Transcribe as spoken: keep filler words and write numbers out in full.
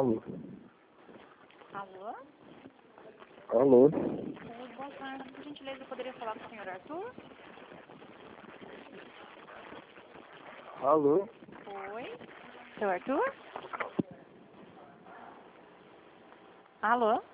Alô? Alô? Alô? Oi, boa tarde. Por gentileza, eu poderia falar com o senhor Arthur? Alô? Oi? Seu Arthur? Alô?